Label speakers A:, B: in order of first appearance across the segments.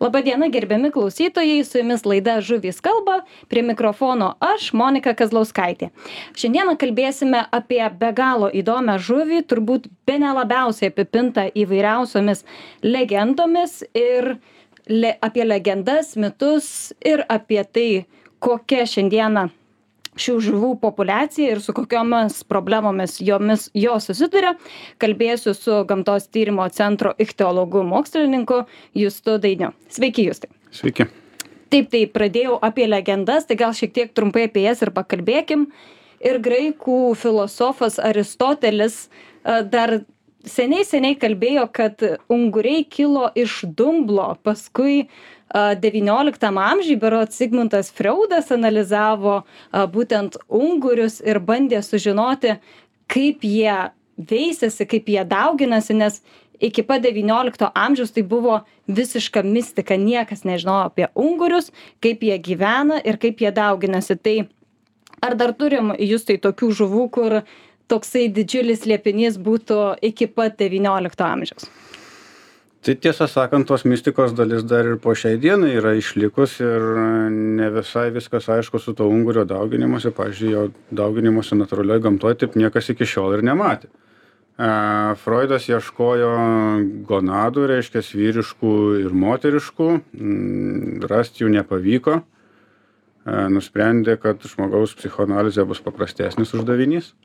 A: Labadiena, gerbiami klausytojai, su jumis laida Žuvys kalba, prie mikrofono aš, Monika Kazlauskaitė. Šiandieną kalbėsime apie be galo įdomią žuvį, turbūt bene labiausiai apipintą įvairiausiomis legendomis ir apie legendas, mitus ir apie tai, kokia šiandieną šių žuvų populiacija ir su kokiomis problemomis jos susiduria. Kalbėsiu su Gamtos tyrimo centro ichtiologu mokslininku Justu Dainiu. Sveiki, Justai.
B: Sveiki.
A: Taip, pradėjau apie legendas, tai gal šiek tiek trumpai apie jas ir pakalbėkim. Ir graikų filosofas Aristotelis dar seniai kalbėjo, kad unguriai kilo iš dumblo, paskui XIX amžiuje berods Sigmundas Freudas analizavo būtent ungurius ir bandė sužinoti, kaip jie veisiasi, kaip jie dauginasi, nes iki pat XIX amžiaus tai buvo visiška mistika, niekas nežinojo apie ungurius, kaip jie gyvena ir kaip jie dauginasi. Tai ar dar turim, Justai, tokių žuvų, kur toksai didžiulis liepinys būtų iki pat XIX amžiaus?
B: Tai tiesą sakant, tos mistikos dalis dar ir po šiai dienai yra išlikus ir ne visai viskas aišku su to ungurio dauginimuose. Pavyzdžiui, jo dauginimuose natūralioj gamtoj taip niekas iki šiol ir nematė. Freudas ieškojo gonadų, reiškia vyriškų ir moteriškų, rasti jų nepavyko. Nusprendė, kad žmogaus psichoanalizė bus paprastesnis uždavinys.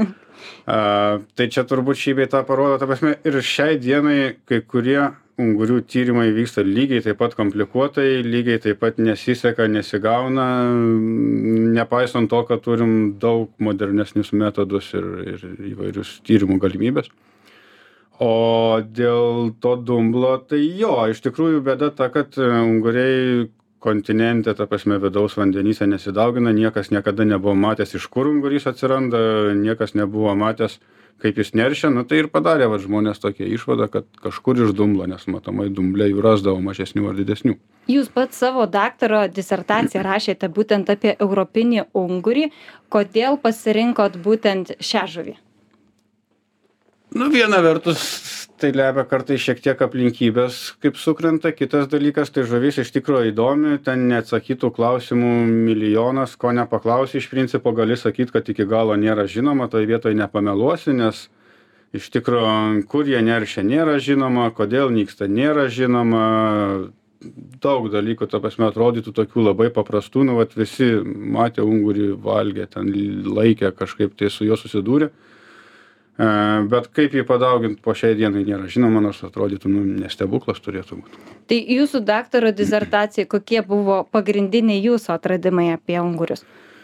B: Tai čia turbūt šį bei tą parodo, ta prasme, ir šiai dienai kai kurie ungurių tyrimai vyksta lygiai taip pat komplikuotai, lygiai taip pat nesiseka, nesigauna, nepaisant to, kad turim daug modernesnius metodus ir įvairius tyrimų galimybės. O dėl to dumblo, tai jo, iš tikrųjų bėda ta, kad unguriai kontinente, ta prasme, vidaus vandenyse nesidaugina, niekas niekada nebuvo matęs, iš kur ungurys atsiranda, niekas nebuvo matęs, kaip jis neršia, tai ir padarė žmonės tokią išvadą, kad kažkur iš dumblo, nes matomai dumble jų rasdavo mažesnių ar didesnių.
A: Jūs pats savo daktaro disertaciją rašėte būtent apie europinį ungurį. Kodėl pasirinkot būtent šią žuvį?
B: Viena vertus, tai lemia kartais šiek tiek aplinkybės, kaip sukrenta. Kitas dalykas, tai žuvis iš tikrųjų įdomi, ten neatsakytų klausimų milijonas, ko nepaklausi, iš principo gali sakyti, kad iki galo nėra žinoma, toj vietoj nepameluosi, nes iš tikrųjų, kur jie neršia nėra žinoma, kodėl nyksta nėra žinoma, daug dalykų, ta prasme, atrodytų tokių labai paprastų, visi matė ungurį, valgė, ten laikė, kažkaip tai su juo susidūrė. Bet kaip jį padauginti po šiai dienai nėra žinoma, nors atrodytų, nestebuklas turėtų būti.
A: Tai jūsų daktaro disertacija, kokie buvo pagrindiniai jūsų atradimai apie ungurius?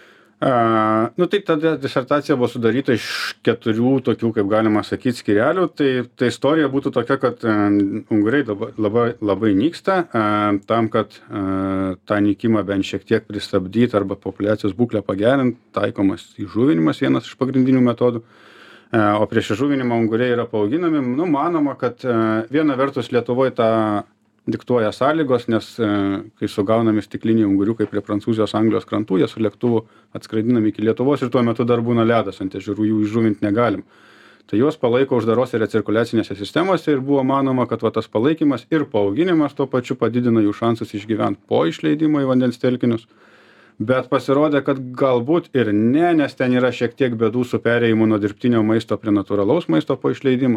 B: Tai tada disertacija buvo sudaryta iš 4 tokių, kaip galima sakyti, skyrelių. Tai istorija būtų tokia, kad unguriai labai nyksta. Tam, kad tą nykimą bent šiek tiek pristabdyti arba populiacijos būklę pagerinti, taikomas įžuvinimas vienas iš pagrindinių metodų. O prieš įžuvinimą unguriai yra paauginami. Manoma, kad viena vertus Lietuvoje tą diktuoja sąlygos, nes kai sugaunami stikliniai unguriukai prie Prancūzijos, Anglijos krantų, jie su lėktuvu atskraidinami iki Lietuvos ir tuo metu dar būna ledas ant ežerų, jų įžuvinti negalim. Tai juos palaiko uždarose recirkuliacinėse sistemose ir buvo manoma, kad tas palaikymas ir paauginimas tuo pačiu padidina jų šansus išgyventi po išleidimo į vandens telkinius. Bet pasirodė, kad galbūt ir ne, nes ten yra šiek tiek bėdų su perėjimu nuo dirbtinio maisto prie natūralaus maisto po išleidimo.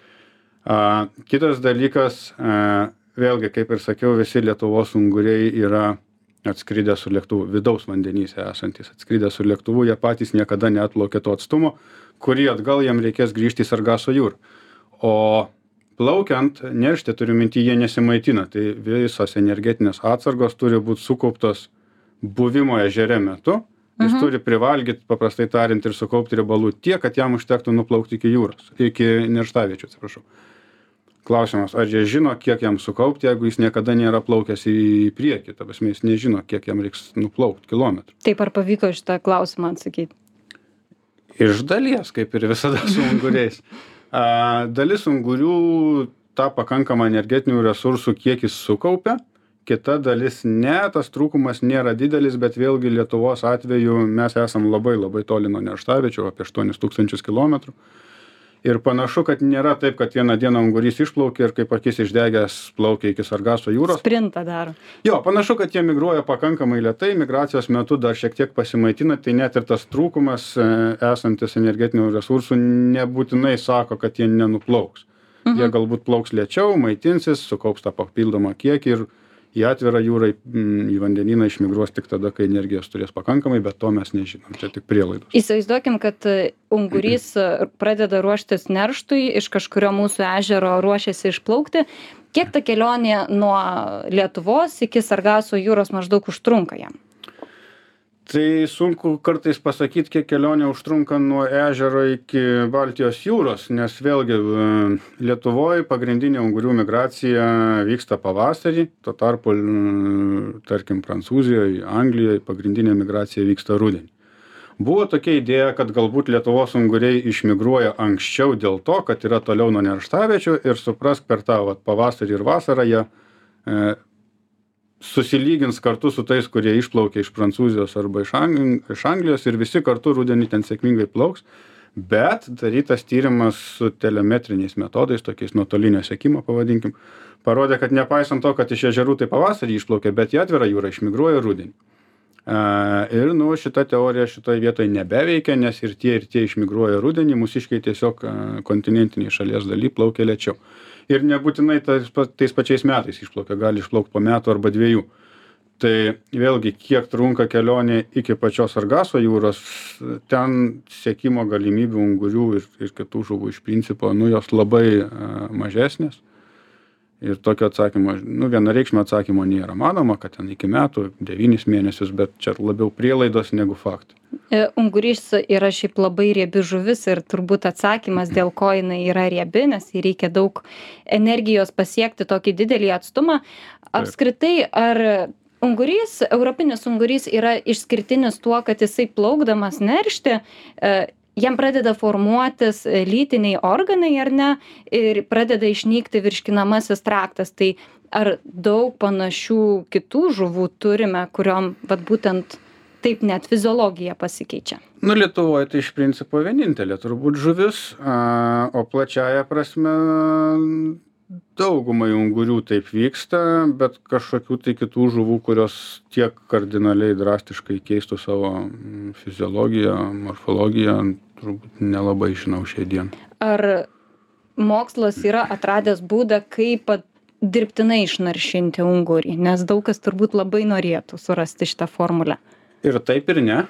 B: Kitas dalykas, vėlgi, kaip ir sakiau, visi Lietuvos unguriai yra atskridę su lėktuvu, vidaus vandenyse esantys atskridę su lėktuvu, jie patys niekada neatplaukė to atstumo, kurį atgal jiem reikės grįžti į Sargaso jūrą. O plaukiant, neršti turiu minty, jie nesimaitina, tai visos energetinės atsargos turi būti sukauptos buvimo ežere metu, jis turi privalgyti, paprastai tariant, ir sukaupti riebalų tiek, kad jam užtektų nuplaukti iki jūros, iki nerštaviečių, atsiprašau. Klausimas, ar jie žino, kiek jam sukaupti, jeigu jis niekada nėra plaukęs į priekį, ta prasme, jis nežino, kiek jam reiks nuplaukti kilometrų.
A: Taip, ar pavyko šitą klausimą atsakyti?
B: Iš dalies, kaip ir visada su unguriais. Dalis ungurių tą pakankamą energetinių resursų kiekis sukaupia, kita dalis ne, tas trūkumas nėra didelis, bet vėlgi Lietuvos atveju mes esam labai toli nuo nerštaviečių, apie 8000 kilometrų. Ir panašu, kad nėra taip, kad vieną dieną ungurys išplaukia ir kaip akis išdegęs plaukia iki Sargaso jūros.
A: Sprintą daro.
B: Jo, panašu, kad jie migruoja pakankamai lėtai, migracijos metu dar šiek tiek pasimaitina, tai net ir tas trūkumas esantis energetinių resursų nebūtinai sako, kad jie nenuplauks. Jie galbūt plauks lėčiau, maitinsis, sukaups tą papildomą kiekį ir į atvirą jūrą, į vandenyną išmigruos tik tada, kai energijos turės pakankamai, bet to mes nežinom, čia tik prielaidos.
A: Įsivaizduokim, kad ungurys pradeda ruoštis nerštui, iš kažkurio mūsų ežero ruošiasi išplaukti. Kiek ta kelionė nuo Lietuvos iki Sargaso jūros maždaug užtrunka jam?
B: Tai sunku kartais pasakyti, kiek kelionė užtrunka nuo ežero iki Baltijos jūros, nes vėlgi Lietuvoje pagrindinė ungurių migracija vyksta pavasarį, tuo tarpu, tarkim, Prancūzijoje, Anglijoje pagrindinė migracija vyksta rudenį. Buvo tokia idėja, kad galbūt Lietuvos unguriai išmigruoja anksčiau dėl to, kad yra toliau nuo nerštaviečių ir suprask per tą pavasarį ir vasarą jie susilygins kartu su tais, kurie išplaukia iš Prancūzijos arba iš Anglijos ir visi kartu rudenį ten sėkmingai plauks. Bet darytas tyrimas su telemetriniais metodais, tokiais nuotolinio sekimo pavadinkim, parodė, kad nepaisant to, kad iš ežerų tai pavasarį išplaukia, bet į atvirą jūrą išmigruoja rudenį. Ir šita teorija šitoje vietoje nebeveikia, nes ir tie išmigruoja rudenį, mūsiškiai tiesiog kontinentiniai šalies daly plaukia lėčiau. Ir nebūtinai tais pačiais metais išplaukia, gali išplaukti po metų arba 2. Tai vėlgi, kiek trunka kelionė iki pačios Sargaso jūros, ten sekimo galimybių ungurių ir kitų žuvų iš principo, jos labai mažesnės. Ir tokio atsakymo, vienareikšmio atsakymo nėra. Manoma, kad ten iki metų, 9 mėnesius, bet čia labiau prielaidos negu faktai.
A: Ungurys yra šiaip labai riebi žuvis ir turbūt atsakymas, dėl ko jinai yra riebi, nes jai reikia daug energijos pasiekti tokį didelį atstumą. Apskritai, ar ungurys, europinis ungurys yra išskirtinis tuo, kad jisai plaukdamas neršti, jam pradeda formuotis lytiniai organai ar ne ir pradeda išnykti virškinamasis traktas. Tai ar daug panašių kitų žuvų turime, kuriom būtent taip net fiziologija pasikeičia?
B: Lietuvoje tai iš principo vienintelė turbūt žuvis, o plačiaja prasme daugumai ungurių taip vyksta, bet kažkokių tai kitų žuvų, kurios tiek kardinaliai drastiškai keistų savo fiziologiją, morfologiją, turbūt nelabai žinau šiai dienai.
A: Ar mokslas yra atradęs būdą, kaip dirbtinai išnaršinti ungurį? Nes daug kas turbūt labai norėtų surasti šitą formulę.
B: Ir taip ir ne.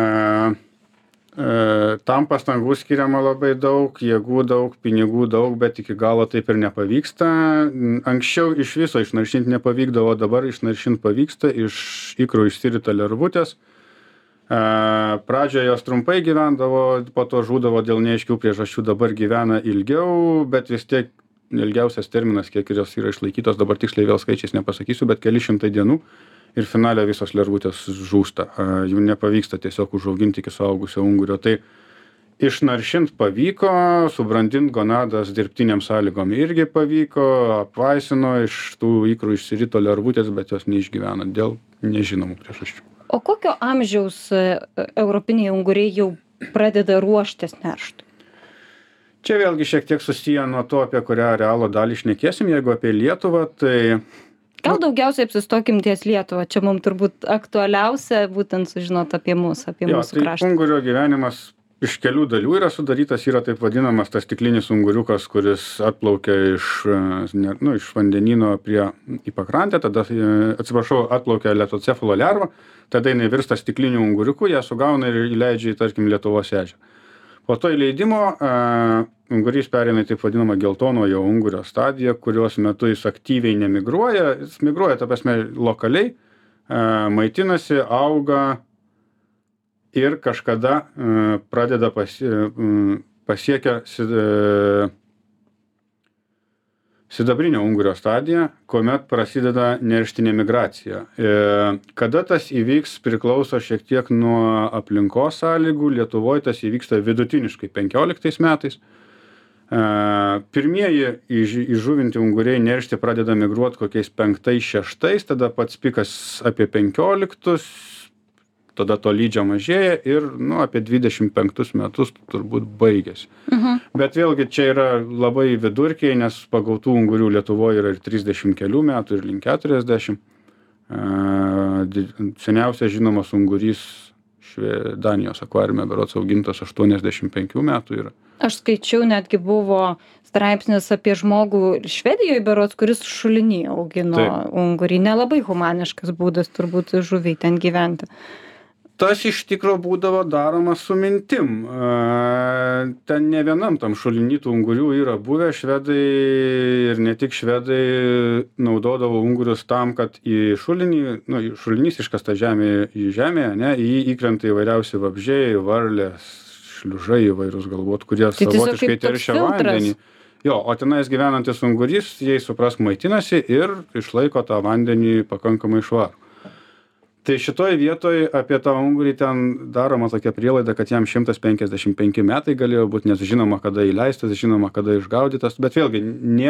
B: Tam pastangų skiriama labai daug, jėgų daug, pinigų daug, bet iki galo taip ir nepavyksta. Anksčiau iš viso išnaršinti nepavykdavo, dabar išnaršinti pavyksta, iš ikrų išsirita lervutės. Pradžioje jos trumpai gyvendavo, po to žūdavo dėl neaiškių priežasčių, dabar gyvena ilgiau, bet vis tiek ilgiausias terminas, kiek jos yra išlaikytos, dabar tiksliai vėl skaičiais nepasakysiu, bet keli šimtai dienų. Ir finale visos lervutės žūsta. Jų nepavyksta tiesiog užauginti iki suaugusio ungurio. Tai išnaršint pavyko, subrandint gonadas dirbtiniam sąlygom irgi pavyko, apvaisino, iš tų ikrų išsirito lervutės, bet jos neišgyvena dėl nežinomų priežasčių.
A: O kokio amžiaus europiniai unguriai jau pradeda ruoštis nerštui?
B: Čia vėlgi šiek tiek susiję nuo to, apie kurią realo dalį šnekėsim. Jeigu apie Lietuvą, tai
A: gal daugiausiai apsistokim ties Lietuvą, čia mums turbūt aktualiausia būtent sužinot apie mus, apie mūsų kraštą.
B: Tai ungurio gyvenimas iš kelių dalių yra sudarytas, yra taip vadinamas tas stiklinis unguriukas, kuris atplaukia iš vandenyno į pakrantę, tada, atplaukia letocefalo lerva, tada jinai virsta stikliniu unguriuku, ją sugauna ir įleidžia į, tarkim, Lietuvos ežerą. Po to įleidimo ungurys pereina į taip vadinamą geltonojo ungurio stadiją, kurios metu jis aktyviai nemigruoja, jis migruoja, ta prasme, lokaliai, maitinasi, auga ir kažkada pradeda pasiekia sidabrinio ungurio stadiją, kuomet prasideda nerštinė migracija. Kada tas įvyks priklauso šiek tiek nuo aplinkos sąlygų. Lietuvoje tas įvyksta vidutiniškai 15 metais. Pirmieji įžuvinti unguriai neršti pradeda migruoti kokiais 5-6, tada pats pikas apie 15, tada to lydžio mažėja ir, apie 25 metus turbūt baigėsi. Bet vėlgi čia yra labai vidurkiai, nes pagautų ungurių Lietuvoje yra ir 30 kelių metų, ir link 40. Seniausias žinomas ungurys Danijos akvariume berods augintas 85 metų yra.
A: Aš skaičiau, netgi buvo straipsnis apie žmogų Švedijoje berods, kuris šulinį augino ungurį. Nelabai humaniškas būdas turbūt žuviai ten gyventi.
B: Tas iš tikro būdavo daroma su mintim. Ten ne vienam tam šulinį tų ungurių yra buvę. Švedai ir ne tik švedai naudodavo ungurius tam, kad į šulinį, šulinys iškasta į žemėje, ne, į jį įkrenta įvairiausi vabzdžiai, varlės, šliužai įvairūs galbūt, kurie savotiškai teršia vandenį. Jo, o tenais gyvenantis ungurys, jais suprask, maitinasi ir išlaiko tą vandenį pakankamai švarų. Tai šitoj vietoj apie tą ungurį ten daroma tokia prielaida, kad jam 155 metai galėjo būti, nes žinoma, kada įleistas, žinoma, kada išgaudytas, bet vėlgi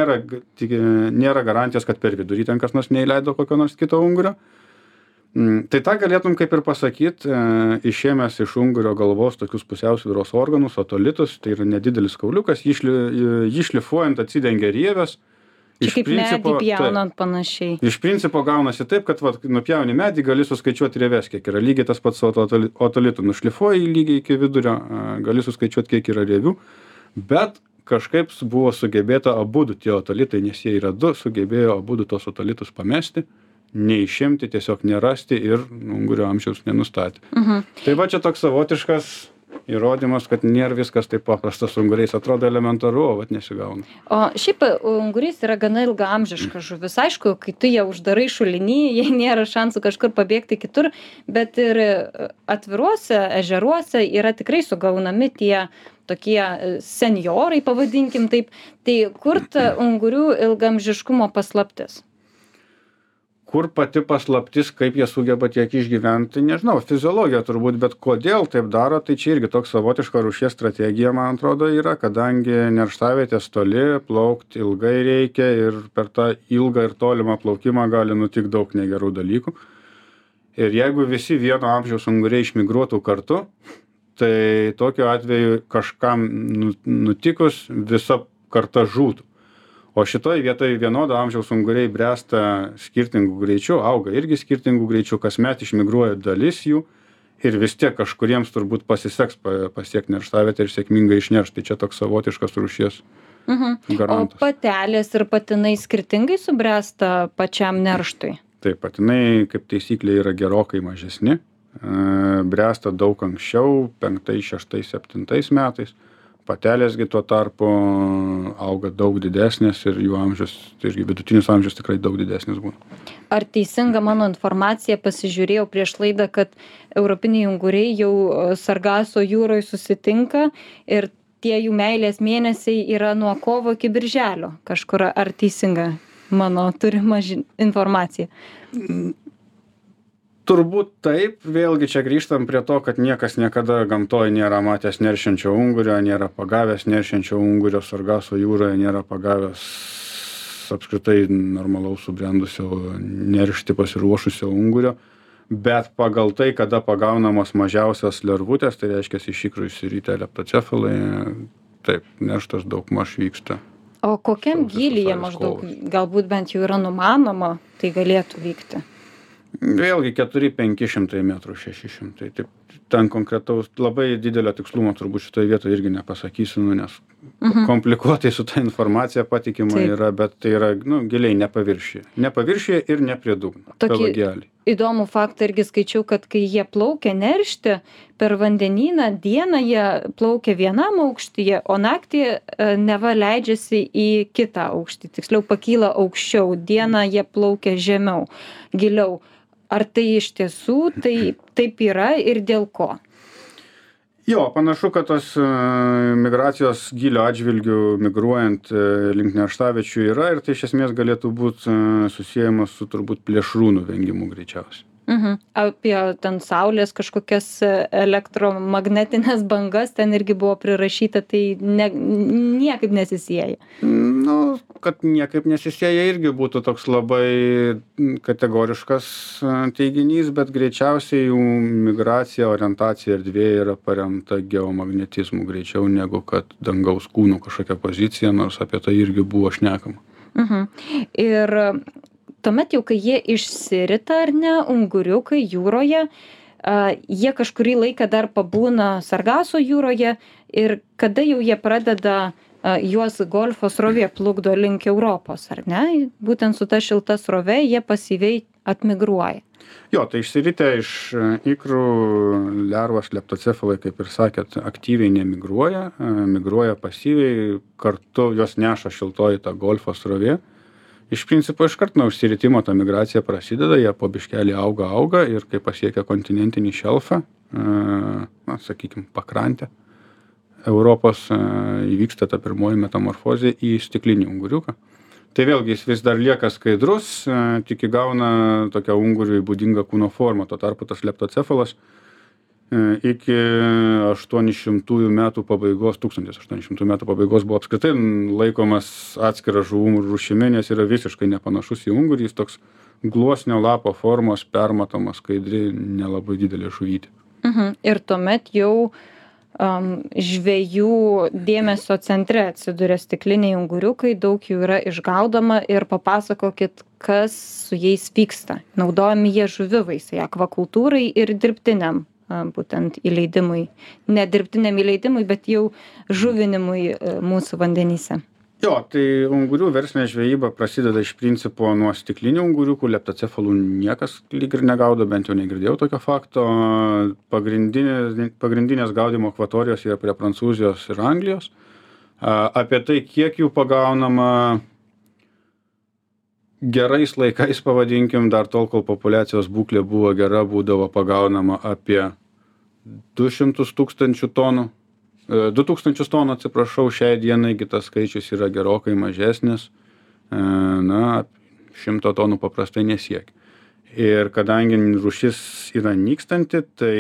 B: nėra garantijos, kad per vidurį ten kas nors neįleido kokio nors kito ungurio. Tai tą galėtum kaip ir pasakyti, išėmęs iš ungurio galvos tokius pusiausvyros organus, otolitus, tai yra nedidelis kauliukas, jį šlifuojant atsidengia rievės.
A: Čia kaip medį pjaunant panašiai.
B: Iš principo gaunasi taip, kad nupjauni medį, gali suskaičiuoti rieves, kiek yra. Lygiai tas pats su otolitu. Nušlifuoji lygiai iki vidurio, gali suskaičiuoti, kiek yra rievių. Bet kažkaip buvo sugebėta abudu tie otolitai, nes jie yra du, sugebėjo abudu tos otolitus pamesti, neišimti, tiesiog nerasti ir ungurio amžiaus nenustatė. Tai va čia toks savotiškas įrodymas, kad nėra viskas taip paprasta su unguriais. Atrodo elementaru, o nesigauna.
A: O šiaip ungurys yra gana ilgaamžiška žuvis. Aišku, kai tu ją uždarai šulinį, jai nėra šansų kažkur pabėgti kitur, bet ir atviruose ežeruose yra tikrai sugaunami tie tokie senjorai, pavadinkim taip. Tai kur ta ungurių ilgaamžiškumo paslaptis?
B: Kur pati paslaptis, kaip jie sugeba tiek išgyventi, nežinau, fiziologija turbūt, bet kodėl taip daro, tai čia irgi toks savotiška rūšies strategija, man atrodo, yra, kadangi nerštavietės toli, plaukti ilgai reikia ir per tą ilgą ir tolimą plaukimą gali nutikti daug negerų dalykų. Ir jeigu visi vieno amžiaus unguriai išmigruotų kartu, tai tokiu atveju kažkam nutikus visa karta žūtų. O šitoj vietoj vienodo amžiaus unguriai bręsta skirtingų greičių, auga irgi skirtingų greičių, kasmet išmigruoja dalis jų ir vis tiek kažkuriems turbūt pasiseks pasiekti nerštavietę ir sėkmingai išneršti. Tai čia toks savotiškas rūšies garantas.
A: O patelės ir patinai skirtingai subręsta pačiam nerštui?
B: Taip, patinai kaip taisyklė yra gerokai mažesni, bręsta daug anksčiau, 5, 6, 7 metais. Patelėsgi tuo tarpu auga daug didesnės ir jų amžius, tai irgi vidutinis amžius tikrai daug didesnis būna.
A: Ar teisinga mano informacija, pasižiūrėjau prieš laidą, kad europiniai unguriai jau Sargaso jūroje susitinka ir tie jų meilės mėnesiai yra nuo kovo iki birželio kažkur. Ar teisinga mano turima informacija?
B: Turbūt taip, vėlgi čia grįžtam prie to, kad niekas niekada gamtoje nėra matęs neršiančio ungurio, nėra pagavęs neršiančio ungurio Sargaso jūroje, nėra pagavęs apskritai normalaus subrendusio neršti pasiruošusio ungurio, bet pagal tai, kada pagaunamos mažiausios lervutės, tai reiškia iš ikrų išsiritę leptocefalai, taip, nerštas daugmaž vyksta.
A: O kokiam gylyje maždaug, galbūt bent jau yra numanoma, tai galėtų vykti?
B: Vėlgi 400-500 metrų, 600. Taip, ten konkretaus labai didelio tikslumo turbūt šitoje vietoje irgi nepasakysiu, nes komplikuotai su ta informacija patikima yra, bet tai yra giliai nepaviršyje. Nepaviršyje ir ne prie dugno.
A: Tokį įdomų faktą irgi skaičiau, kad kai jie plaukia neršti, per vandenyną dieną jie plaukia vienam aukštyje, o naktį neva leidžiasi į kitą aukštį. Tiksliau pakyla aukščiau, dieną jie plaukia žemiau, giliau. Ar tai iš tiesų taip yra ir dėl ko?
B: Jo, panašu, kad tos migracijos gylio atžvilgių migruojant link nerštaviečių yra ir tai iš esmės galėtų būti susiejamas su turbūt plėšrūnų vengimu greičiausiai.
A: Apie ten saulės kažkokias elektromagnetinės bangas ten irgi buvo prirašyta, tai niekaip nesisieja.
B: Nu, kad niekaip nesisieja irgi būtų toks labai kategoriškas teiginys, bet greičiausiai jų migracija, orientacija erdvėje yra paremta geomagnetizmu greičiau negu kad dangaus kūnų kažkokia pozicija, nors apie tai irgi buvo šnekama.
A: Ir tuomet jau, kai jie išsirita, ar ne, unguriukai jūroje, jie kažkurį laiką dar pabūna Sargaso jūroje ir kada jau jie pradeda juos Golfo srovė plukdo link Europos, ar ne? Būtent su ta šilta srove jie pasyviai atmigruoja.
B: Jo, tai išsiritę iš ikrų lervos leptocefalai, kaip ir sakėt, aktyviai nemigruoja, migruoja pasyviai, kartu jos neša šiltoji ta Golfo srovė. Iš principo iškart nuo užsiritimo ta migracija prasideda, jie po biškelį auga ir kai pasiekia kontinentinį šelfą, sakykim, pakrantę Europos, įvyksta ta pirmoji metamorfozė į stiklinį unguriuką. Tai vėlgi jis vis dar lieka skaidrus, tik įgauna tokią unguriui būdingą kūno formą. Tuo tarpu tas leptocefalas iki 1800 metų pabaigos, 1800 metų pabaigos buvo apskritai laikomas atskira žuvų rūšimi, nes yra visiškai nepanašus į ungurį, jis toks gluosnio lapo formos, permatomas, skaidri, nelabai didelė žuvytė.
A: Ir tuomet jau žvejų dėmesio centre atsiduria stikliniai unguriukai, daug jų yra išgaudoma ir papasakokit, kas su jais vyksta. Naudojami jie žuvivaisiai, akvakultūrai ir dirbtiniam būtent įleidimui. Ne dirbtiniam įleidimui, bet jau žuvinimui mūsų vandenyse.
B: Jo, tai ungurių verslinė žvejyba prasideda iš principo nuo stiklinių unguriukų, leptocefalų niekas lyg ir negaudo, bent jau negirdėjau tokio fakto. Pagrindinės gaudimo akvatorijos yra prie Prancūzijos ir Anglijos. Apie tai, kiek jų pagaunama gerais laikais, pavadinkim, dar tol, kol populiacijos būklė buvo gera, būdavo pagaunama apie 200 tūkstančių tonų. 2000 tonų, atsiprašau, šiai dienai kitas skaičius yra gerokai mažesnis, 100 tonų paprastai nesiekia. Ir kadangi rūšis yra nykstanti, tai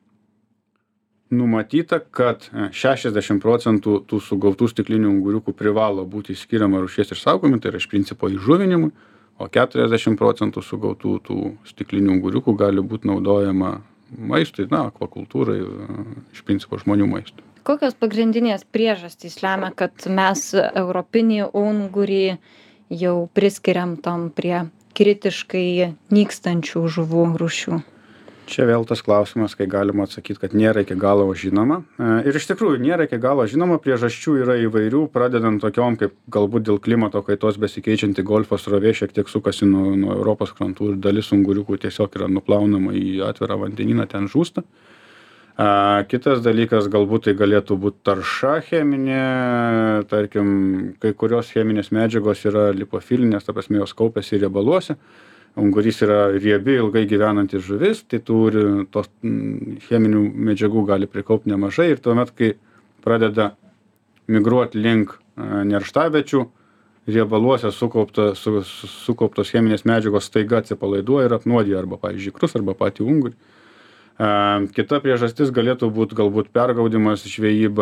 B: numatyta, kad 60% tų sugautų stiklinių unguriukų privalo būti skiriama rūšies išsaugojimui, tai yra iš principo įžuvinimui, o 40% sugautų tų stiklinių unguriukų gali būti naudojama maistui, akvakultūrai, iš principo žmonių maistui.
A: Kokios pagrindinės priežastys lemia, kad mes europinį ungurį jau priskiriam tam prie kritiškai nykstančių žuvų rūšių?
B: Čia vėl tas klausimas, kai galima atsakyti, kad nėra iki galo žinoma. Ir iš tikrųjų nėra iki galo žinoma, priežasčių yra įvairių, pradedant tokiom, kaip galbūt dėl klimato kaitos besikeičianti Golfo srovė šiek tiek sukasi nuo Europos krantų ir dalis unguriukų tiesiog yra nuplaunama į atvirą vandenyną, ten žūsta. Kitas dalykas, galbūt tai galėtų būti tarša cheminė, tarkim, kai kurios cheminės medžiagos yra lipofilinės, ta prasme jos kaupiasi riebaluose. Ungurys yra riebi, ilgai gyvenantis žuvis, tai turi tos cheminių medžiagų gali prikaupti nemažai ir tuomet, kai pradeda migruoti link nerštaviečių, riebaluose sukauptos cheminės medžiagos staiga atsipalaiduoja ir apnuodija arba, pavyzdžiui, ikrus arba patį ungurį. Kita priežastis galėtų būti galbūt pergaudimas, žvejyba,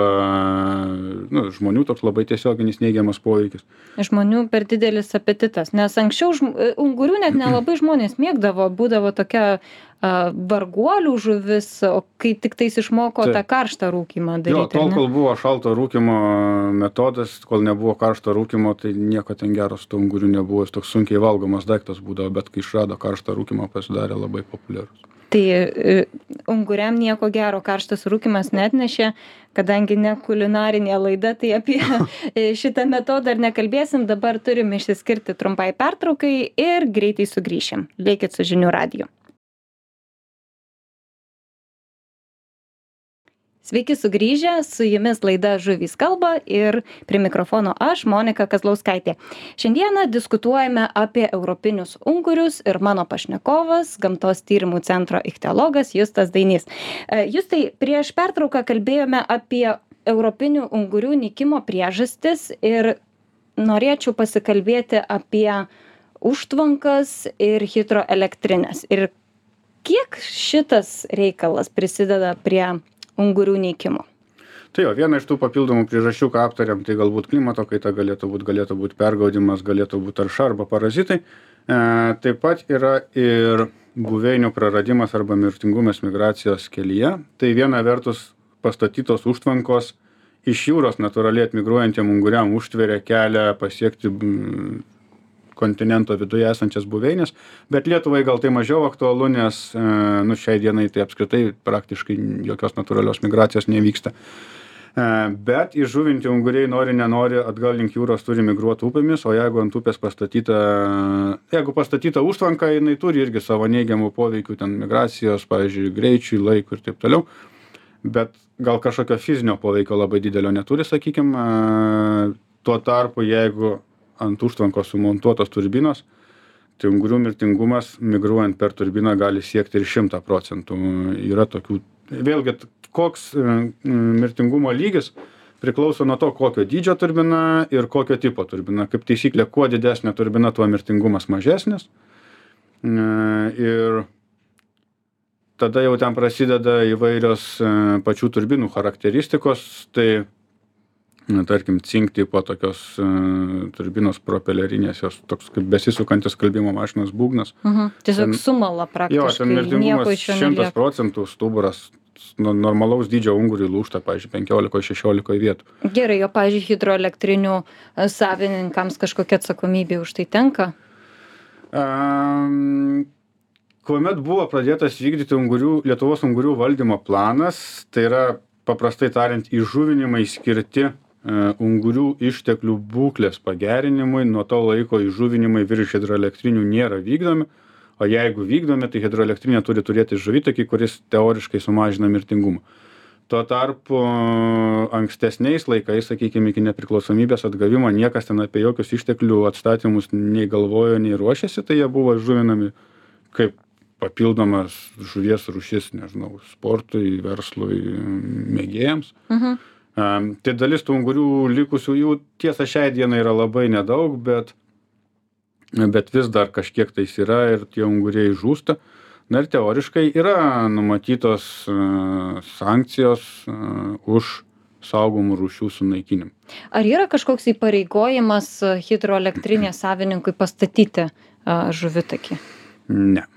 B: žmonių toks labai tiesioginis neigiamas poveikis.
A: Žmonių per didelis apetitas, nes anksčiau ungurių net nelabai žmonės mėgdavo, būdavo tokia varguolių žuvis, o kai tik tais išmoko tą karštą rūkymą daryti.
B: Jo, tol, kol buvo šalto rūkymo metodas, kol nebuvo karšto rūkymo, tai nieko ten gero su unguriu nebuvo, jis toks sunkiai valgomas daiktas būdavo, bet kai išrado karštą rūkymą, pasidarė labai populiarus.
A: Tai unguriam nieko gero karštas rūkymas neatnešė, kadangi ne kulinarinė laida, tai apie šitą metodą ir nekalbėsim. Dabar turim išsiskirti trumpai pertraukai ir greitai sugrįšim. Likit su Žinių radiju. Sveiki sugrįžę, su jumis laida Žuvys kalba ir prie mikrofono aš, Monika Kazlauskaitė. Šiandieną diskutuojame apie europinius ungurius ir mano pašnekovas, Gamtos tyrimų centro ichtiologas Justas Dainys. Justai, prieš pertrauką kalbėjome apie europinių ungurių nykimo priežastis ir norėčiau pasikalbėti apie užtvankas ir hidroelektrinės. Ir kiek šitas reikalas prisideda prie ungurių nykimo?
B: Tai jo, viena iš tų papildomų priežasčių, ką aptariam, tai galbūt klimato kaita galėtų būt pergaudimas, galėtų būt tarša arba parazitai. Taip pat yra ir buveinių praradimas arba mirtingumas migracijos kelyje. Tai viena vertus pastatytos užtvankos iš jūros natūraliai atmigruojantiem unguriam užtveria kelią pasiekti kontinento viduje esančias buveinės, bet Lietuvai gal tai mažiau aktualu, nes šiai dienai tai apskritai praktiškai jokios natūralios migracijos nevyksta. Bet įžuvinti unguriai nenori atgal link jūros turi migruoti upėmis, o jeigu ant upės pastatyta užtvanka, jinai turi irgi savo neigiamų poveikių, ten migracijos, pavyzdžiui, greičiui, laikui ir taip toliau, bet gal kažkokio fizinio poveikio labai didelio neturi, sakykime. Tuo tarpu, jeigu ant užtvankos sumontuotos turbinos, tai ungurių mirtingumas migruojant per turbiną gali siekti ir 100%. Yra tokių, vėlgi, koks mirtingumo lygis priklauso nuo to, kokio dydžio turbina ir kokio tipo turbina. Kaip taisyklė, kuo didesnė turbina, tuo mirtingumas mažesnis. Ir tada jau ten prasideda įvairios pačių turbinų charakteristikos. Tai, tarkim, cink tipo tokios turbinos propelerinės, jos toks kaip besisukantis skalbimo mašinos būgnas.
A: Tiesiog sumala praktiškai.
B: Jo, ten mirtingumas 100%, stuburas normalaus dydžio unguriui lūžta, pavyzdžiui, 15-16 vietų.
A: Gerai, o, pavyzdžiui, hidroelektrinių savininkams kažkokia atsakomybė už tai tenka?
B: Kuomet buvo pradėtas vykdyti Lietuvos ungurių valdymo planas, tai yra, paprastai tariant, įžuvinimai skirti ungurių išteklių būklės pagerinimui, nuo to laiko įžuvinimai virš hidroelektrinių nėra vykdomi. O jeigu vykdomi, tai hidroelektrinė turi turėti žuvitakį, kuris teoriškai sumažina mirtingumą. Tuo tarpu ankstesniais laikais, sakykime, iki nepriklausomybės atgavimo, niekas ten apie jokius išteklių atstatymus nei galvojo, nei ruošėsi, tai jie buvo žuvinami kaip papildomas žuvies rūšis, nežinau, sportui, verslui, mėgėjams. Tai dalis tų ungurių likusių jų tiesa šiai dienai yra labai nedaug, bet vis dar kažkiek tais yra ir tie unguriai žūsta. Na ir teoriškai yra numatytos sankcijos už saugomų rūšių sunaikinimą.
A: Ar yra kažkoks įpareigojimas hidroelektrinės savininkui pastatyti žuvitakį?
B: Ne.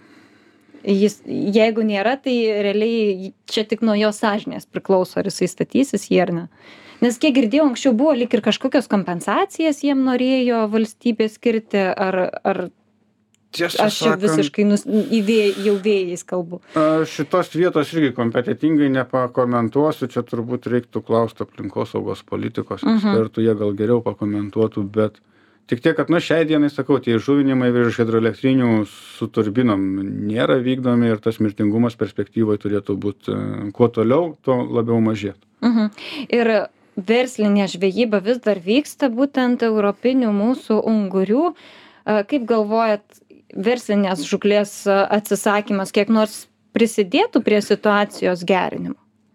A: Jeigu nėra, tai realiai čia tik nuo jo sąžinės priklauso, ar jisai statysis jį ar ne. Nes kiek girdėjau, anksčiau buvo lyg ir kažkokios kompensacijas jiem norėjo valstybė skirti, ar aš čia visiškai jau vėjais kalbu.
B: Šitos vietos irgi kompetitingai nepakomentuosiu, čia turbūt reiktų klausti aplinkosaugos politikos ekspertų, jie gal geriau pakomentuotų, bet tik tiek, kad šiai dienai, sakau, tie žuvinimai virš hidroelektrinių su turbinom nėra vykdomi ir tas mirtingumas perspektyvoje turėtų būti kuo toliau, tuo labiau mažėtų.
A: Ir verslinė žvejyba vis dar vyksta, būtent europinių mūsų ungurių. Kaip galvojat, verslinės žūklės atsisakymas kiek nors prisidėtų prie situacijos gerinimo?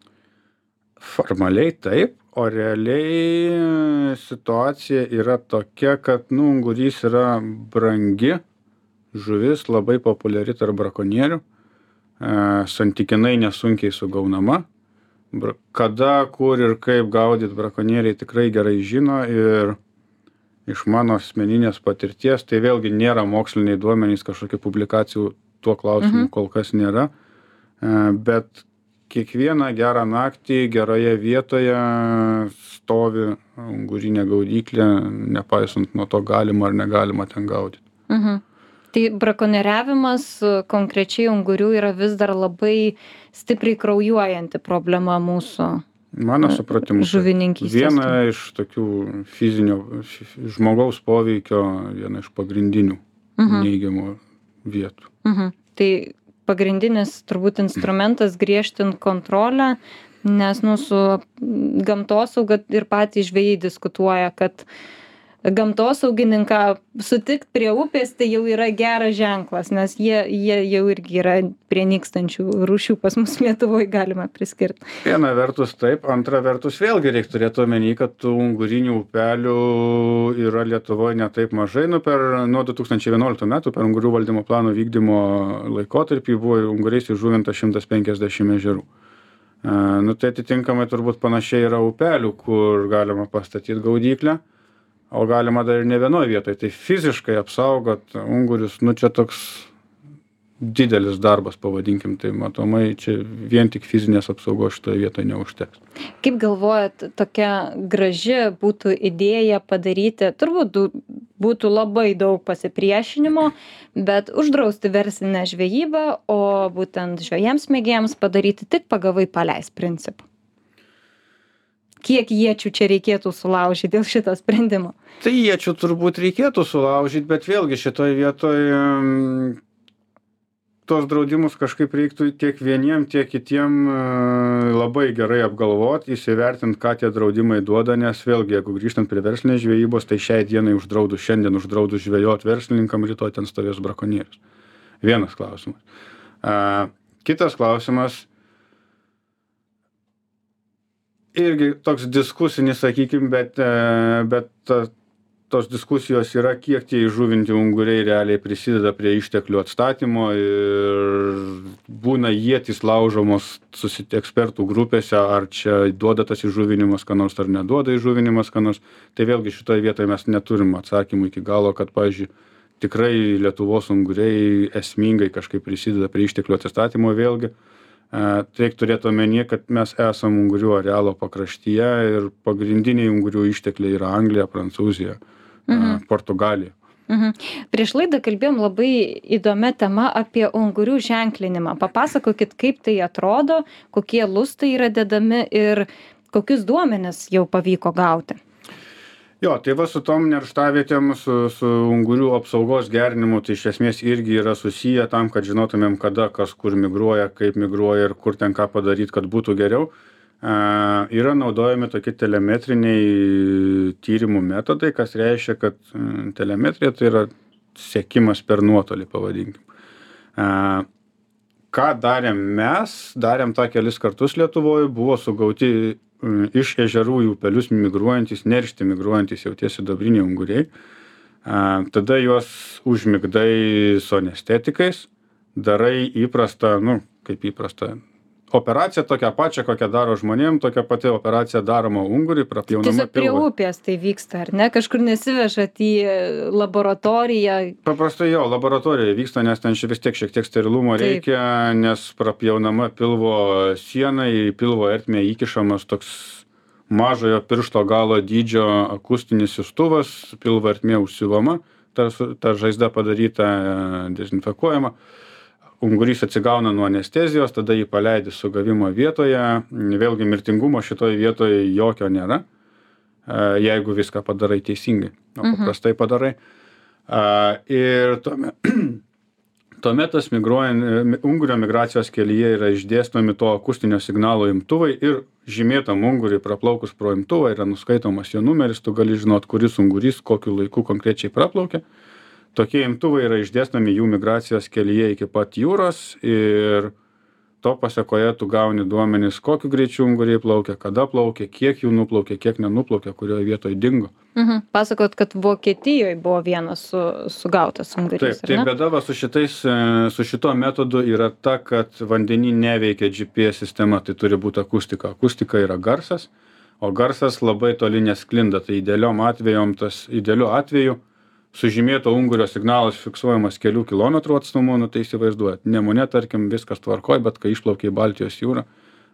B: Formaliai taip, o realiai situacija yra tokia, kad ungurys yra brangi žuvis, labai populiari tarp brakonierių, santykinai nesunkiai sugaunama. Kada, kur ir kaip gaudyti brakonieriai tikrai gerai žino ir iš mano asmeninės patirties, tai vėlgi nėra moksliniai duomenys, kažkokių publikacijų tuo klausimu kol kas nėra, bet kiekvieną gerą naktį geroje vietoje stovi ungurinė gaudyklė, nepaisant nuo to galima ar negalima ten gaudyti.
A: Tai brakonieriavimas konkrečiai ungurių yra vis dar labai stipriai kraujuojanti problema mūsų
B: mano supratimu.
A: Žuvininkystės.
B: Viena iš tokių fizinio žmogaus poveikio, viena iš pagrindinių neigiamų vietų.
A: Tai pagrindinis turbūt instrumentas griežtint kontrolę, nes su gamtosauga ir patys žvejai diskutuoja, kad gamtosaugininką sutikt prie upės, tai jau yra geras ženklas, nes jie jau irgi yra prie nykstančių rūšių pas mus Lietuvoje galima priskirti.
B: Viena vertus taip, antra vertus vėlgi reikia turėti omeny, kad tų ungurinių upelių yra Lietuvoje ne taip mažai. Nuo 2011 metų per ungurių valdymo plano vykdymo laikotarpį buvo unguriais įžuvinta 150 ežerų. Tai atitinkamai turbūt panašiai yra upelių, kur galima pastatyti gaudyklę, o galima dar ir ne vienoje vietoje. Tai fiziškai apsaugot ungurius, čia toks didelis darbas, pavadinkim, tai matomai čia vien tik fizinės apsaugos šitoje vietoje neužteks.
A: Kaip galvojat, tokia graži būtų idėja padaryti, turbūt būtų labai daug pasipriešinimo, bet uždrausti verslinę žvejybą, o būtent žvejams mėgėjams padaryti tik pagavai paleist principą. Kiek iečių čia reikėtų sulaužyti dėl šito sprendimo?
B: Tai iečių turbūt reikėtų sulaužyti, bet vėlgi šitoje vietoje tos draudimus kažkaip reiktų tiek vieniem, tiek kitiem labai gerai apgalvoti, įsivertinti, ką tie draudimai duoda, nes vėlgi, jeigu grįžtant prie verslinės žvejybos, tai šiai dienai šiandien uždraudus žvejot verslininkam, rytoj ten stovės brakonierius. Vienas klausimas. Kitas klausimas, irgi toks diskusinis, sakykim, bet tos diskusijos yra, kiek tie įžuvinti unguriai realiai prisideda prie išteklių atstatymo ir būna ietys laužomos ekspertų grupėse, ar čia duoda tas įžuvinimas ką nors, ar neduoda įžuvinimas ką nors. Tai vėlgi šitoje vietoje mes neturim atsakymų iki galo, kad, pavyzdžiui, tikrai Lietuvos unguriai esmingai kažkaip prisideda prie išteklių atstatymo. Vėlgi, reik turėti omenyje, kad mes esam ungurių arealo pakraštyje ir pagrindiniai ungurių ištekliai yra Anglija, Prancūzija, Portugalija.
A: Prieš laidą kalbėjom labai įdomią temą apie ungurių ženklinimą. Papasakokit, kaip tai atrodo, kokie lustai yra dedami ir kokius duomenis jau pavyko gauti.
B: Jo, tai va su tom nerštavietėm, su ungurių apsaugos gerinimu, tai iš esmės irgi yra susiję tam, kad žinotumėm, kada, kas kur migruoja, kaip migruoja ir kur ten ką padaryti, kad būtų geriau. Yra naudojami tokie telemetriniai tyrimų metodai, kas reiškia, kad telemetrija tai yra sekimas per nuotolį, pavadinkim. Ką darėm mes, darėm tą kelis kartus Lietuvoje, buvo sugauti iš ežerų į upelius migruojantis, neršti migruojantis jau tie sidabriniai unguriai. Tada juos užmigdai su anestetikais, darai įprastą, kaip įprastą, operaciją tokią pačią, kokią daro žmonėm, tokia pati operacija daroma unguriui, prapjaunama pilvą.
A: Tiesiog prie upės tai vyksta, ar ne? Kažkur nesivežat į laboratoriją?
B: Paprastai jo, laboratorijoje vyksta, nes ten vis tiek šiek tiek sterilumo reikia, nes prapjaunama pilvo siena, į pilvo ertmę įkišamas toks mažojo piršto galo dydžio akustinis siųstuvas, pilvo ertmė užsiuvama, ta žaizda padaryta, dezinfekuojama. Ungurys atsigauna nuo anestezijos, tada jį paleidi sugavimo vietoje. Vėlgi mirtingumo šitoje vietoje jokio nėra, jeigu viską padarai teisingai, o paprastai padarai. Ir tuomet tas ungurio migracijos kelyje yra išdėstomi to akustinio signalo imtuvai ir žymėtam unguriui praplaukus pro imtuvą yra nuskaitomas jo numeris, tu gali žinot, kuris ungurys kokiu laiku konkrečiai praplaukė. Tokie imtuvai yra išdėstomi jų migracijos kelyje iki pat jūros ir to pasekoje tu gauni duomenis, kokiu greičiu unguriai plaukia, kada plaukia, kiek jų nuplaukia, kiek nenuplaukia, kurioje vietoje dingo.
A: Pasakot, kad Vokietijoje buvo vienas sugautas ungurys.
B: Taip, bėda su šito metodu yra ta, kad vandenį neveikia GPS sistema, tai turi būti akustika. Akustika yra garsas, o garsas labai toli nesklinda, tai idealiu atveju sužymėto ungurio signalas fiksuojamas kelių kilometrų atstumu, tai įsivaizduojat. Nemune, tarkim, viskas tvarkoj, bet kai išplaukia į Baltijos jūrą,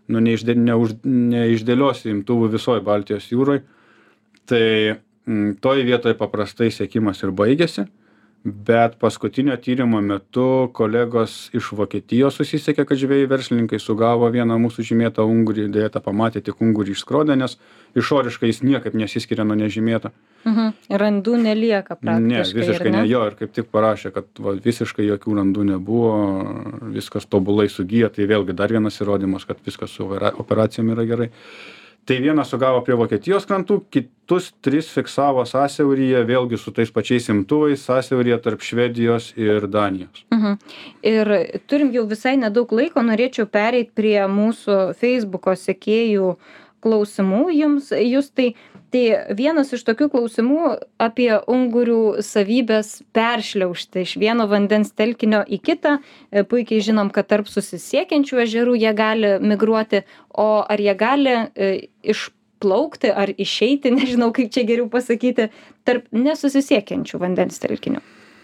B: neišdėliosi imtuvų visoje Baltijos jūroje, tai toj vietoje paprastai sekimas ir baigėsi, bet paskutinio tyrimo metu kolegos iš Vokietijos susisiekė, kad žvejai verslininkai sugavo vieną mūsų žymėtą ungurį, dėja tą pamatė tik ungurį išskrodę, nes išoriškai jis niekaip nesiskiria nuo nežymėto.
A: Randų nelieka praktiškai.
B: Ne, visiškai ne jo, ir kaip tik parašė, kad visiškai jokių randų nebuvo, viskas tobulai sugyja, tai vėlgi dar vienas įrodymas, kad viskas su operacijom yra gerai. Tai vieną sugavo prie Vokietijos krantų, kitus 3 fiksavo sąsiauryje, vėlgi su tais pačiais imtuvais, sąsiauryje tarp Švedijos ir Danijos.
A: Ir turim jau visai nedaug laiko, norėčiau pereiti prie mūsų Facebooko sekėjų klausimų jums, Justai. Tai vienas iš tokių klausimų apie ungurių savybės peršliaužti iš vieno vandens telkinio į kitą. Puikiai žinom, kad tarp susisiekiančių ežerų jie gali migruoti, o ar jie gali išplaukti ar išeiti, nežinau kaip čia geriau pasakyti, tarp nesusisiekiančių vandens telkinių.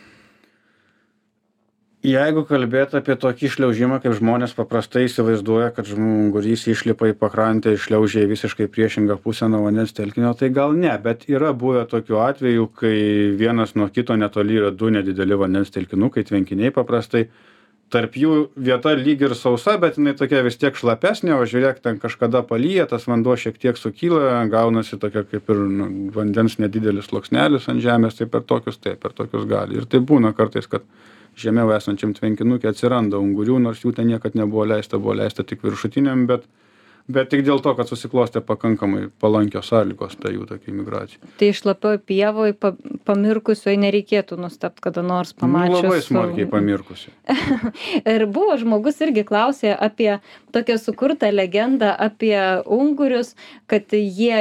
B: Jeigu kalbėt apie tokį šliaužimą, kaip žmonės paprastai įsivaizduoja, kad ungurys išlipa į pakrantę, iššliaužia į visiškai priešingą pusę nuo vandens telkinio, tai gal ne, bet yra buvę tokių atvejų, kai vienas nuo kito netoli yra 2 nedideli vandens telkinukai, tvenkiniai paprastai. Tarp jų vieta lyg ir sausa, bet jinai tokia vis tiek šlapesnė, o žiūrėk, ten kažkada palyja, tas vanduo šiek tiek sukyla, gaunasi tokia kaip ir vandens nedidelis sluoksnelis ant žemės, tai per tokius gali. Ir tai būna kartais, kad žemiau esančiam tvenkinukė atsiranda ungurių, nors jų ten niekad nebuvo leista tik viršutiniam, bet tik dėl to, kad susiklostė pakankamai palankios sąlygos tai jų tokiai migracijai.
A: Tai šlapioj pievoj pamirkusioj nereikėtų nustabt kada nors pamačius.
B: Labai smarkiai pamirkusi.
A: Ir buvo žmogus irgi klausė apie tokią sukurtą legendą apie ungurius, kad jie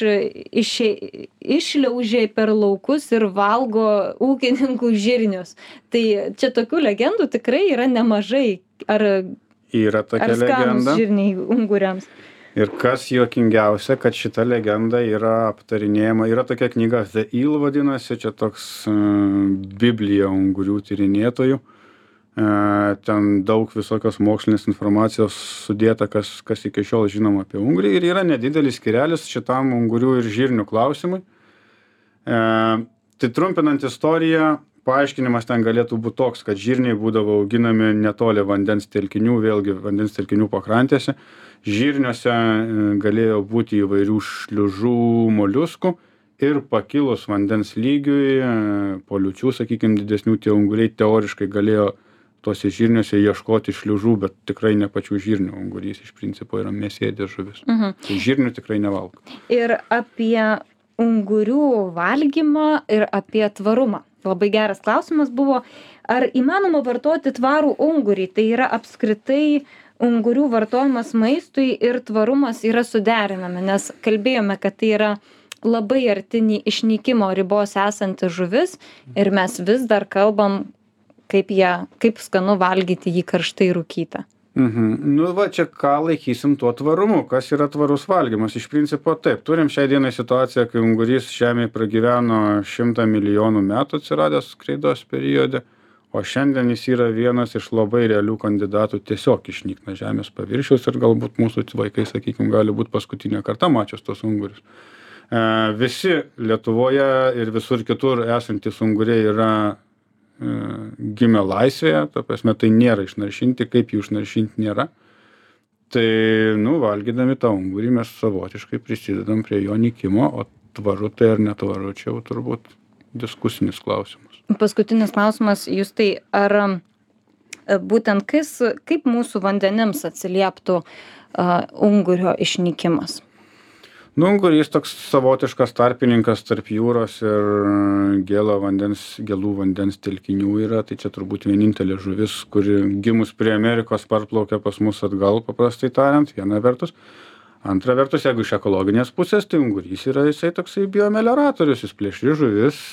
A: iššliaužia per laukus ir valgo ūkininkų žirnius. Tai čia tokių legendų tikrai yra nemažai.
B: Yra tokia legenda.
A: Ar skanūs žirniai unguriams?
B: Ir kas juokingiausia, kad šita legenda yra aptarinėjama. Yra tokia knyga The Eel vadinasi, čia toks Biblija ungurių tyrinėtojų. Ten daug visokios mokslinės informacijos sudėta, kas iki šiol žinoma apie ungurį. Ir yra nedidelis skyrelis šitam ungurių ir žirnių klausimui. Tai trumpinant istoriją, paaiškinimas ten galėtų būti toks, kad žirniai būdavo auginami netoli vandens telkinių, vėlgi vandens telkinių pakrantėse. Žirniuose galėjo būti įvairių šliužų, moliuskų ir pakilus vandens lygiui, po liūčių, sakykime, didesnių, tie unguriai teoriškai galėjo tuose žirniuose ieškoti šliužų, bet tikrai ne pačių žirnių. Ungurys iš principo yra mėsėdė žuvis. Tai žirnių tikrai nevalgo.
A: Ir apie ungurių valgymą ir apie tvarumą. Labai geras klausimas buvo, ar įmanoma vartoti tvarų ungurį? Tai yra apskritai ungurių vartojimas maistui ir tvarumas yra suderinami, nes kalbėjome, kad tai yra labai arti išnykimo ribos esanti žuvis ir mes vis dar kalbam, kaip skanu valgyti jį karštai rūkytą.
B: Nu va, čia ką laikysim tuo tvarumu, kas yra tvarus valgymas. Iš principo taip, turim šiai dienai situaciją, kai ungurys žemėje pragyveno 100 milijonų metų atsiradęs kreidos periode, o šiandien jis yra vienas iš labai realių kandidatų tiesiog išnykt nuo žemės paviršiaus ir galbūt mūsų vaikai, sakykime, gali būti paskutinė karta mačius tos ungurius. Visi Lietuvoje ir visur kitur esantys unguriai yra gimė laisvėje, ta prasme, tai nėra išnaršinti, kaip jų išnaršinti nėra. Tai, valgydami tą ungurį mes savotiškai prisidedam prie jo nykimo, o tvaru tai ar netvaru, čia jau turbūt diskusinis klausimas.
A: Paskutinis klausimas, Justai, ar būtent kaip mūsų vandenims atsilieptų ungurio išnykimas?
B: Ungurys toks savotiškas tarpininkas tarp jūros ir gelų vandens telkinių yra, tai čia turbūt vienintelė žuvis, kuri gimus prie Amerikos parplaukia pas mus atgal, paprastai tariant, viena vertus. Antra vertus, jeigu iš ekologinės pusės, tai ungurys yra jisai toksai biomelioratorius, jis plėšri žuvis,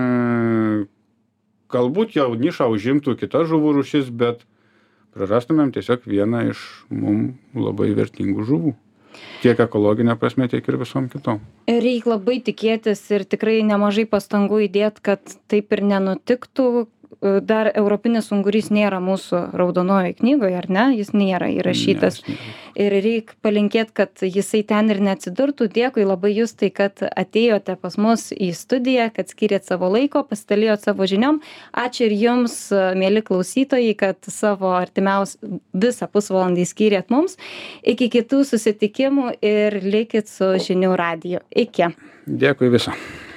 B: galbūt jau nišą užimtų kita žuvų rūšis, bet prarastumėm tiesiog vieną iš mums labai vertingų žuvų. Tiek ekologinė prasme, tiek ir visom kitom.
A: Reikia labai tikėtis ir tikrai nemažai pastangų įdėti, kad taip ir nenutiktų. Dar europinis ungurys nėra mūsų raudonojoje knygoje, ar ne? Jis nėra įrašytas. Ir reikia palinkėti, kad jisai ten ir neatsidurtų. Dėkui labai Justai, kad atėjote pas mus į studiją, kad skyrėt savo laiko, pasidalijot savo žiniom. Ačiū ir jums, mėly klausytojai, kad savo visą pusvalandį skyrėt mums. Iki kitų susitikimų ir likit su Žinių radiju. Iki.
B: Dėkui viso.